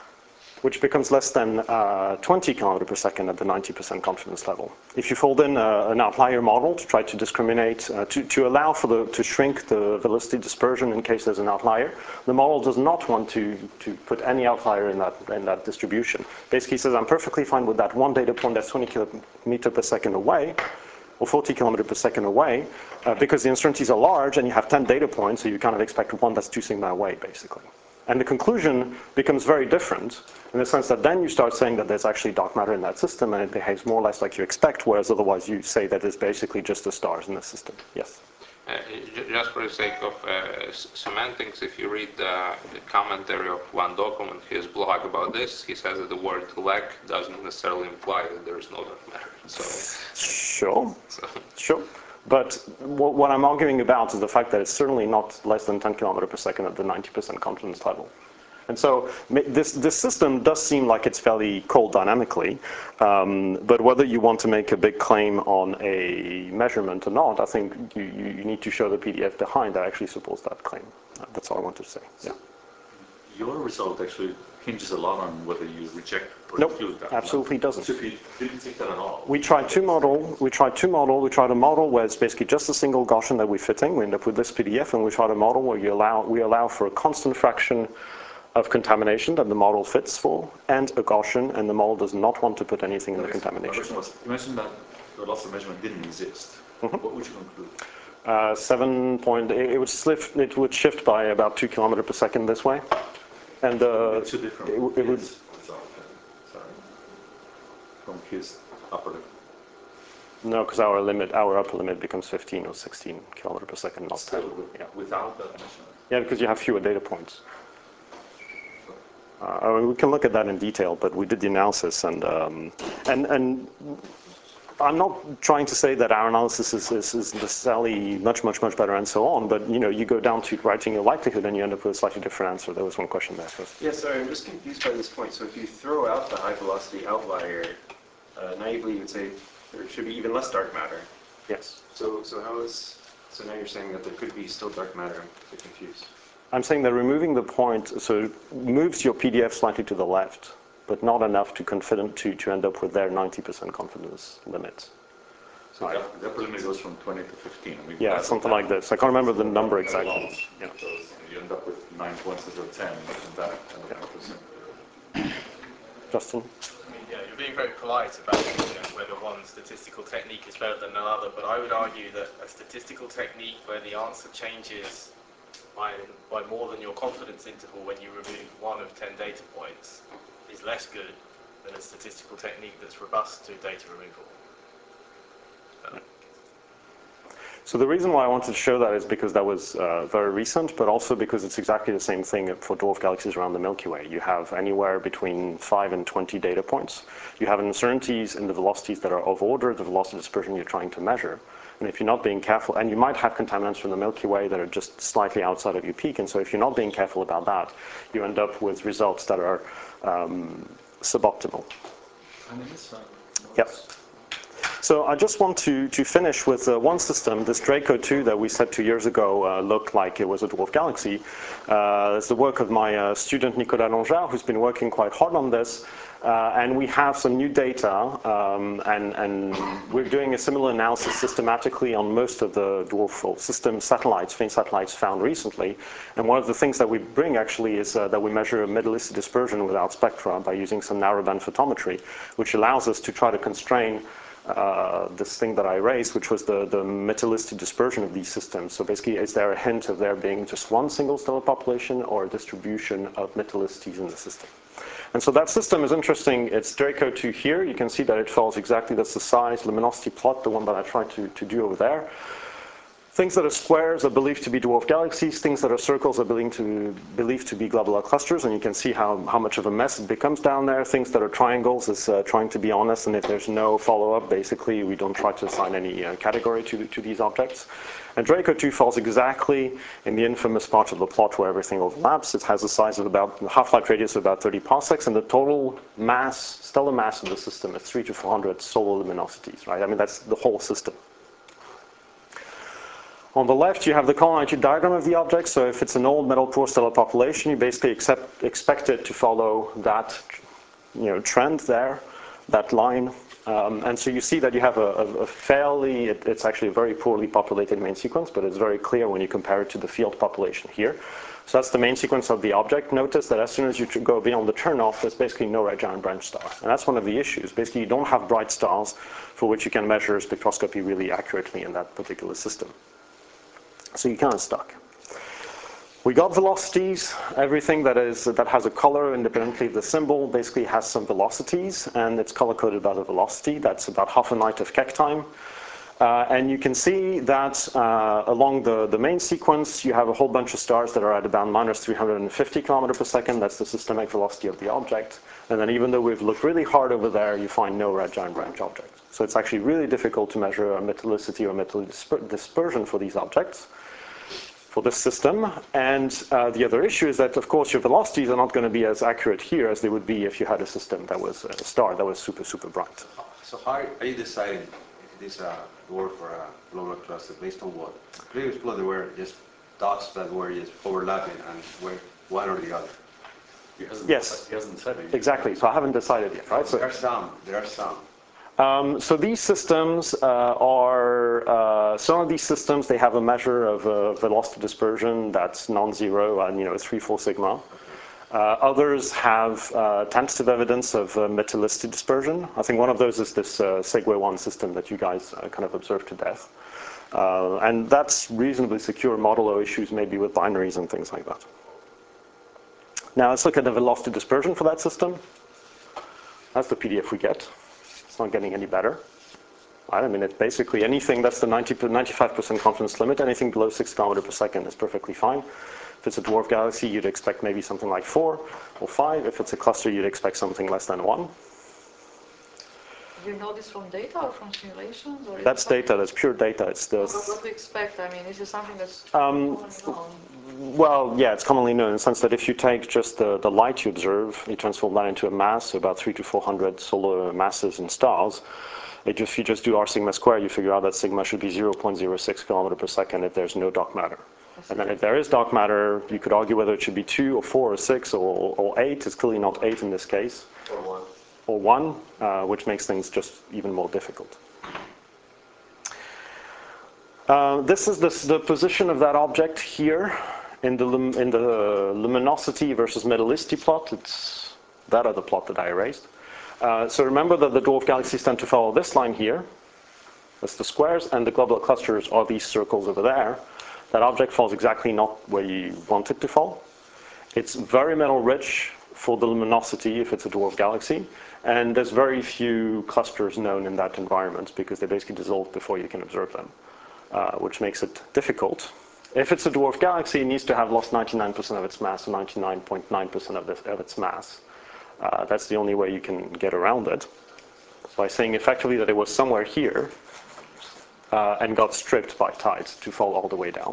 which becomes less than uh, twenty kilometers per second at the ninety percent confidence level. If you fold in a, an outlier model to try to discriminate, uh, to, to allow for the, to shrink the velocity dispersion in case there's an outlier, the model does not want to, to put any outlier in that, in that distribution. Basically says, I'm perfectly fine with that one data point that's twenty kilometers per second away, or forty kilometers per second away, uh, because the uncertainties are large and you have ten data points, so you kind of expect one that's two sigma away, basically. And the conclusion becomes very different in the sense that then you start saying that there's actually dark matter in that system and it behaves more or less like you expect, whereas otherwise you say that it's basically just the stars in the system. Yes? Uh, j- just for the sake of uh, s- semantics, if you read the, the commentary of one document, his blog about this, he says that the word leg doesn't necessarily imply that there is no dark matter. So, Sure, so. sure. But w- what I'm arguing about is the fact that it's certainly not less than ten kilometers per second at the ninety percent confidence level. And so ma- this, this system does seem like it's fairly cold dynamically, um, but whether you want to make a big claim on a measurement or not, I think you, you, you need to show the P D F behind that actually supports that claim. Uh, that's all I want to say. Yeah. Your result actually hinges a lot on whether you reject or Nope, include that. absolutely doesn't. So if you didn't take that at all. We tried two model. We tried two model. We tried a model where it's basically just a single Gaussian that we're fitting. We end up with this P D F, and we tried a model where you allow we allow for a constant fraction of contamination that the model fits for, and a Gaussian, and the model does not want to put anything in the contamination. Was, you mentioned that the loss of measurement didn't exist. Mm-hmm. What would you conclude? Uh, seven point. It would shift. It would shift by about two kilometers per second this way, and uh, two different. It, it would. Sorry. From his upper limit. No, because our limit, our upper limit becomes fifteen or sixteen kilometers per second, not Still, ten. with, Yeah. Without that measurement. Yeah, because you have fewer data points. Uh, I mean, we can look at that in detail, but we did the analysis, and um, and and I'm not trying to say that our analysis is, is, is necessarily much, much, much better, and so on. But you know, you go down to writing your likelihood, and you end up with a slightly different answer. There was one question there first. Yeah, sorry, I'm just confused by this point. So if you throw out the high velocity outlier, uh, naively you would say there should be even less dark matter. Yes. So so how is so now you're saying that there could be still dark matter? I'm a bit confused. I'm saying that removing the point, so it moves your P D F slightly to the left, but not enough to confident to, to end up with their ninety percent confidence limit. So right. the upper limit goes from twenty to fifteen. I mean, yeah, something like this. I can't remember the number exactly. Yeah. Because you end up with nine points instead of ten, and that kind of nine percent. Justin? I mean, yeah, you're being very polite about you know, whether one statistical technique is better than another, but I would argue that a statistical technique where the answer changes by, by more than your confidence interval when you remove one of ten data points is less good than a statistical technique that's robust to data removal. So. So the reason why I wanted to show that is because that was uh, very recent, but also because it's exactly the same thing for dwarf galaxies around the Milky Way. You have anywhere between five and twenty data points. You have uncertainties in the velocities that are of order the velocity dispersion you're trying to measure. And if you're not being careful, and you might have contaminants from the Milky Way that are just slightly outside of your peak, and so if you're not being careful about that, you end up with results that are um, suboptimal. Yep. So I just want to, to finish with uh, one system, this Draco two that we said two years ago uh, looked like it was a dwarf galaxy. Uh, it's the work of my uh, student Nicolas Longard, who's been working quite hard on this. Uh, and we have some new data, um, and, and we're doing a similar analysis systematically on most of the dwarf system satellites, faint satellites found recently. And one of the things that we bring actually is uh, that we measure metallicity dispersion without spectra by using some narrowband photometry, which allows us to try to constrain Uh, this thing that I raised, which was the, the metallicity dispersion of these systems. So basically, is there a hint of there being just one single stellar population or a distribution of metallicities in the system? And so that system is interesting. It's Draco two here. You can see that it follows exactly, that's the size, luminosity plot, the one that I tried to, to do over there. Things that are squares are believed to be dwarf galaxies. Things that are circles are believed to, believed to be globular clusters, and you can see how, how much of a mess it becomes down there. Things that are triangles is uh, trying to be honest, and if there's no follow-up, basically we don't try to assign any uh, category to, to these objects. And Draco two falls exactly in the infamous part of the plot where everything overlaps. It has a size of about, half-life radius of about thirty parsecs, and the total mass, stellar mass of the system is three to four hundred solar luminosities, right? I mean, that's the whole system. On the left, you have the color-magnitude diagram of the object. So if it's an old metal poor stellar population, you basically accept, expect it to follow that, you know, trend there, that line. Um, and so you see that you have a, a, a fairly, it, it's actually a very poorly populated main sequence, but it's very clear when you compare it to the field population here. So that's the main sequence of the object. Notice that as soon as you go beyond the turnoff, there's basically no red giant branch star. And that's one of the issues. Basically, you don't have bright stars for which you can measure spectroscopy really accurately in that particular system. So you're kind of stuck. We got velocities. Everything that is that has a color independently of the symbol basically has some velocities, and it's color-coded by the velocity. That's about half a night of Keck time. Uh, and you can see that uh, along the, the main sequence, you have a whole bunch of stars that are at about minus three hundred fifty kilometers per second. That's the systemic velocity of the object. And then even though we've looked really hard over there, you find no red giant branch object. So it's actually really difficult to measure a metallicity or metal disper dispersion for these objects, for this system. And uh, the other issue is that, of course, your velocities are not going to be as accurate here as they would be if you had a system that was a star that was super, super bright. So how are you deciding if it is a dwarf or a globular cluster based on what? The previous plot, there were just dots that were just overlapping and were one or the other. He hasn't, Yes. He hasn't said it. Exactly. So I haven't decided yet, right? So, There are some. There are some. Um, so these systems uh, are, uh, some of these systems, they have a measure of uh, velocity dispersion that's non-zero and, you know, three, four sigma. Uh, others have uh, tentative evidence of uh, metallicity dispersion. I think one of those is this uh, Segway one system that you guys uh, kind of observed to death. Uh, and that's reasonably secure. Modulo issues maybe with binaries and things like that. Now let's look at the velocity dispersion for that system. That's the P D F we get. It's not getting any better. Right? I mean, it's basically anything that's the ninety to ninety-five percent confidence limit, anything below six kilometers per second is perfectly fine. If it's a dwarf galaxy, you'd expect maybe something like four or five. If it's a cluster, you'd expect something less than one. Do you know this from data or from simulations? Or That's data, that's pure data. It's the, what, what do you expect? I mean, is this something that's um, well, yeah, it's commonly known in the sense that if you take just the, the light you observe, you transform that into a mass, so about three to four hundred solar masses in stars. It just, if you just do R sigma squared, you figure out that sigma should be zero point zero six kilometers per second if there's no dark matter. And then if there is dark matter, you could argue whether it should be two or four or six or, or eight. It's clearly not eight in this case. Or one. Or one, uh, which makes things just even more difficult. Uh, this is this, the position of that object here in the, lum, in the luminosity versus metallicity plot. It's that other plot that I erased. Uh, so remember that the dwarf galaxies tend to follow this line here. That's the squares, and the globular clusters are these circles over there. That object falls exactly not where you want it to fall. It's very metal rich for the luminosity if it's a dwarf galaxy, and there's very few clusters known in that environment because they basically dissolve before you can observe them, uh, which makes it difficult. If it's a dwarf galaxy, it needs to have lost ninety-nine percent of its mass, or ninety-nine point nine percent of, of its mass. Uh, that's the only way you can get around it. By saying effectively that it was somewhere here uh, and got stripped by tides to fall all the way down.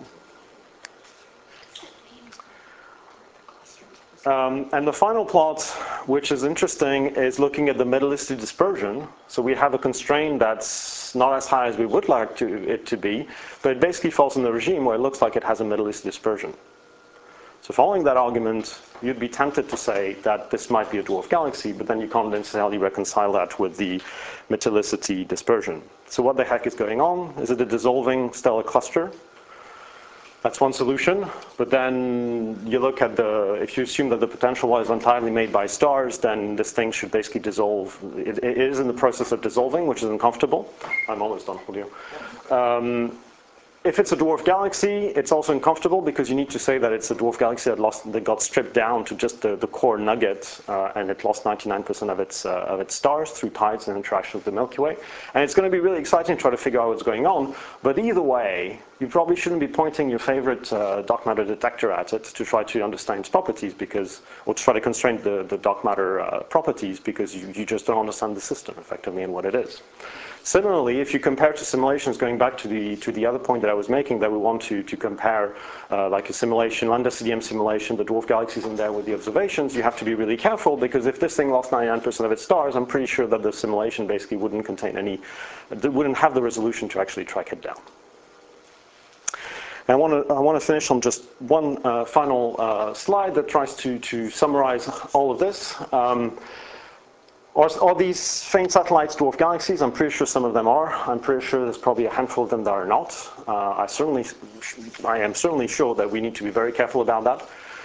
Um, and the final plot, which is interesting, is looking at the metallicity dispersion. So we have a constraint that's not as high as we would like to, it to be, but it basically falls in the regime where it looks like it has a metallicity dispersion. So following that argument, you'd be tempted to say that this might be a dwarf galaxy, but then you can't necessarily reconcile that with the metallicity dispersion. So what the heck is going on? Is it a dissolving stellar cluster? That's one solution, but then you look at the, if you assume that the potential was entirely made by stars, then this thing should basically dissolve. It, it is in the process of dissolving, which is uncomfortable. I'm almost done, Julio. Um, If it's a dwarf galaxy, it's also uncomfortable because you need to say that it's a dwarf galaxy that lost, that got stripped down to just the, the core nugget, uh, and it lost ninety-nine percent of its uh, of its stars through tides and interaction with the Milky Way. And it's going to be really exciting to try to figure out what's going on. But either way, you probably shouldn't be pointing your favorite uh, dark matter detector at it to try to understand its properties, because, or to try to constrain the, the dark matter uh, properties, because you, you just don't understand the system effectively and what it is. Similarly, if you compare to simulations, going back to the to the other point that I was making, that we want to to compare uh, like a simulation, Lambda C D M simulation, the dwarf galaxies in there with the observations, you have to be really careful, because if this thing lost ninety-nine percent of its stars, I'm pretty sure that the simulation basically wouldn't contain any, wouldn't have the resolution to actually track it down. And I want to I want to finish on just one uh, final uh, slide that tries to to summarize all of this. Um, Are, are these faint satellites dwarf galaxies? I'm pretty sure some of them are. I'm pretty sure there's probably a handful of them that are not. Uh, I certainly, I am certainly sure that we need to be very careful about that.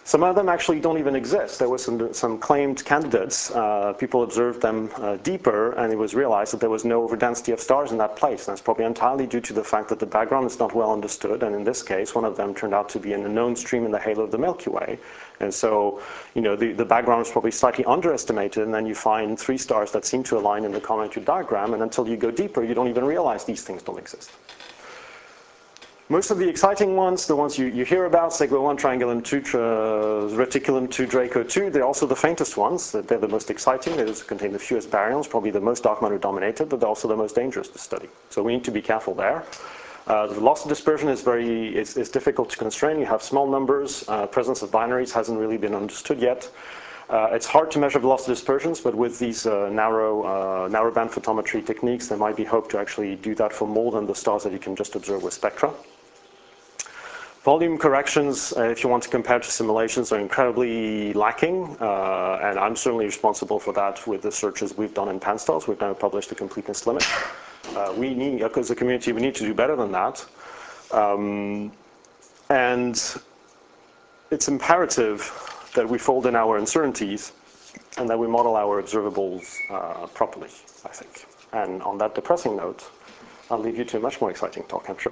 Some of them actually don't even exist. There were some, some claimed candidates. Uh, people observed them uh, deeper, and it was realized that there was no overdensity of stars in that place. And that's probably entirely due to the fact that the background is not well understood. And in this case, one of them turned out to be an unknown stream in the halo of the Milky Way. And so, you know, the, the background is probably slightly underestimated, and then you find three stars that seem to align in the combinatorial diagram, and until you go deeper, you don't even realize these things don't exist. Most of the exciting ones, the ones you, you hear about, Segway one, Triangulum two, Reticulum two, Draco two, they're also the faintest ones. They're the most exciting. They also contain the fewest baryons, probably the most dark matter dominated, but they're also the most dangerous to study. So we need to be careful there. Uh, the velocity dispersion is very is, is difficult to constrain. You have small numbers. Uh, presence of binaries hasn't really been understood yet. Uh, it's hard to measure velocity dispersions, but with these uh, narrow uh, narrowband photometry techniques, there might be hope to actually do that for more than the stars that you can just observe with spectra. Volume corrections, uh, if you want to compare to simulations, are incredibly lacking, uh, and I'm certainly responsible for that with the searches we've done in PanStars. We've now published the completeness limit. Uh, we need, as a community, we need to do better than that. Um, and it's imperative that we fold in our uncertainties and that we model our observables uh, properly, I think. And on that depressing note, I'll leave you to a much more exciting talk, I'm sure.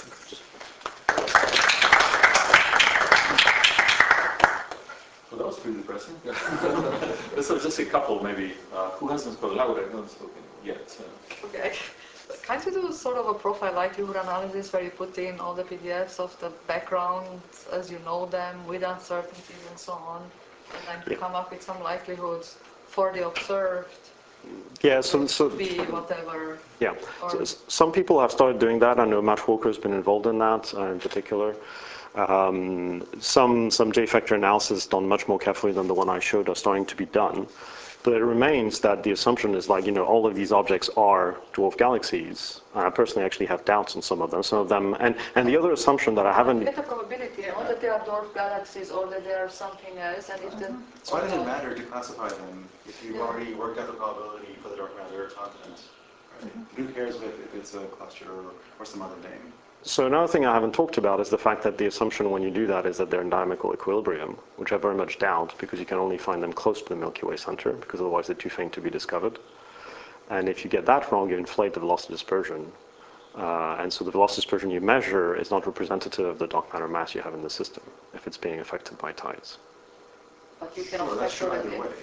Well, that was pretty depressing. So just a couple, maybe. Uh, who hasn't spoken? Laura, I haven't spoken yet. So. Okay. Can't you do sort of a profile likelihood analysis where you put in all the P D Fs of the background as you know them with uncertainties and so on, and then you yeah. come up with some likelihoods for the observed? Yeah, so, so be whatever. Yeah, so, some people have started doing that. I know Matt Walker has been involved in that uh, in particular. Um, some some J-factor analysis done much more carefully than the one I showed are starting to be done. But it remains that the assumption is like, you know, all of these objects are dwarf galaxies. I personally actually have doubts on some of them. Some of them, and, and the other assumption that I haven't... You get a probability, not that they are dwarf galaxies or that they are something else, and if the... So why does it matter to classify them if you've already worked out the probability for the dark matter continent? Right? Who cares if, if it's a cluster or, or some other name? So another thing I haven't talked about is the fact that the assumption when you do that is that they're in dynamical equilibrium, which I very much doubt because you can only find them close to the Milky Way center because otherwise they're too faint to be discovered. And if you get that wrong, you inflate the velocity dispersion. Uh, and so the velocity dispersion you measure is not representative of the dark matter mass you have in the system if it's being affected by tides. But you can Well, that's true either way, right?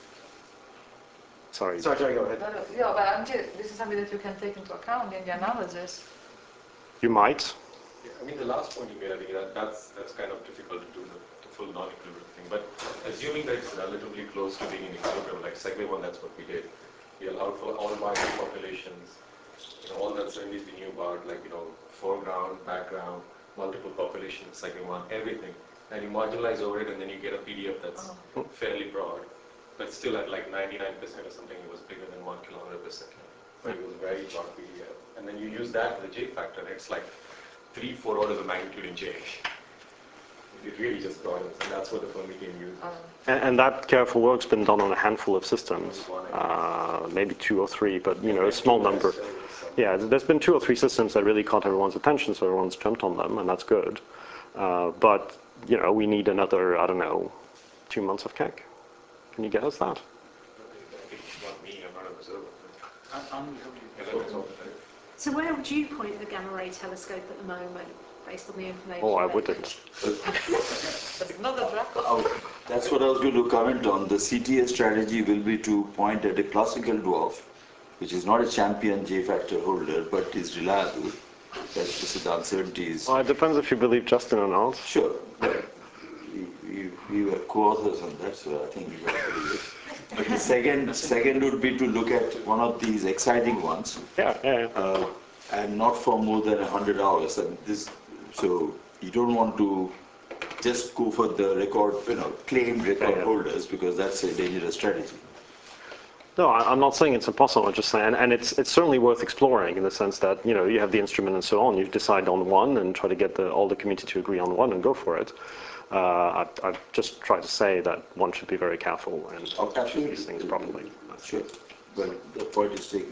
Sorry. Sorry, sorry, go ahead. But, uh, yeah, but I'm just, this is something that you can take into account in the analysis. You might. Yeah, I mean, the last point you made, I think that, that's that's kind of difficult to do the, the full non-equilibrium thing. But assuming that it's relatively close to being in equilibrium, like Segway one, that's what we did. We allowed for all binary populations, you know, all the uncertainties we knew about, like, you know, foreground, background, multiple populations, Segway one, everything. And you marginalize over it, and then you get a P D F that's oh. fairly broad, but still at like ninety-nine percent or something, it was bigger than one kilometer per second. But it was very broad P D F. And then you use that with the J factor, and it's like three, four orders of magnitude in J. It really just broadens, and that's what the Fermi team used. And, and that careful work's been done on a handful of systems, uh, maybe two or three, but you know, a small number. Yeah, there's been two or three systems that really caught everyone's attention, so everyone's jumped on them, and that's good. Uh, but you know, we need another, I don't know, two months of Keck. Can you get us that? Not me, I'm not an observer. So where would you point the gamma ray telescope at the moment, based on the information? Oh, I wouldn't. Oh, that's what I was going to comment on. The C T A strategy will be to point at a classical dwarf, which is not a champion J-factor holder, but is reliable. That's just the uncertainties. Well, it depends if you believe Justin or not. Sure. We, we, we were co-authors on that, so I think we were pretty good. But the second, second would be to look at one of these exciting ones. Yeah, yeah, yeah. Uh, and not for more than one hundred hours. And this, so you don't want to just go for the record, you know, claimed record yeah, yeah. holders, because that's a dangerous strategy. No, I'm not saying it's impossible. I'm just saying, and, and it's it's certainly worth exploring in the sense that you know you have the instrument and so on. You decide on one and try to get the, all the community to agree on one and go for it. Uh, I, I just try to say that one should be very careful and oh, do these things properly. Sure, but the point is taken.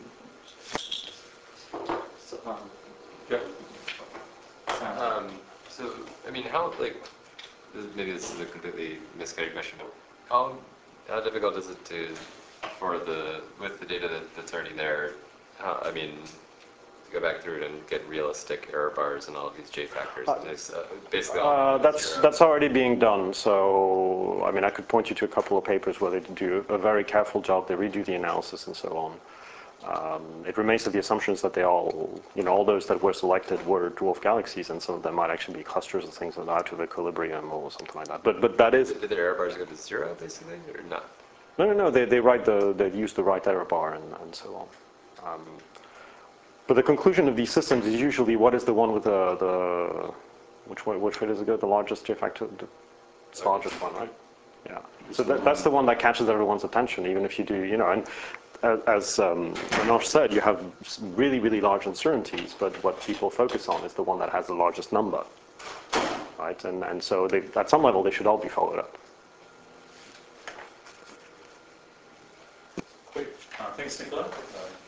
So, um, yeah. Um, so, I mean, how, like, this- maybe this is a completely misguided question. How, how difficult is it to, for the, with the data that, that's already there, how, I mean, to go back through it and get realistic error bars and all of these J factors? And there's, uh, basically all Uh, of them is that's zero. that's already being done. So I mean, I could point you to a couple of papers where they do a very careful job. They redo the analysis and so on. Um, it remains that the assumptions that they all, you know, all those that were selected were dwarf galaxies, and some of them might actually be clusters of things that are out of equilibrium or something like that. But but that is Did their error bars go to zero, basically, or not? no no no. They they write the they use the right error bar and, and so on. Um, but the conclusion of these systems is usually what is the one with the the which way which way does it go? The largest J factor, the it's the largest one, right? Yeah. So that, that's the one that catches everyone's attention, even if you do, you know, and as um, Anosh said, you have really, really large uncertainties, but what people focus on is the one that has the largest number, right? And, and so they, at some level, they should all be followed up. Great. Uh, thanks, Nicola. Uh,